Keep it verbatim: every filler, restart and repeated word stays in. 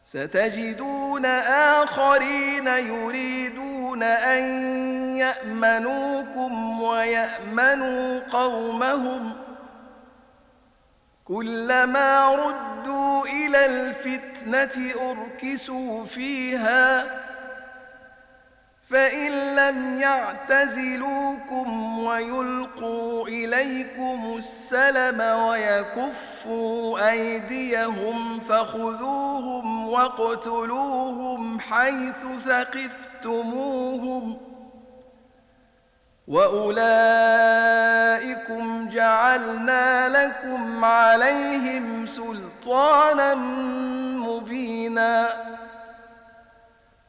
ستجدون آخرين يريدون أن يأمنوكم ويأمنوا قومهم كلما ردوا إلى الفتنة أركسوا فيها فإن لم يعتزلوكم ويلقوا إليكم السلم ويكفوا أيديهم فخذوهم واقتلوهم حيث ثقفتموهم وأولئكم جعلنا لكم عليهم سلطانا مبينا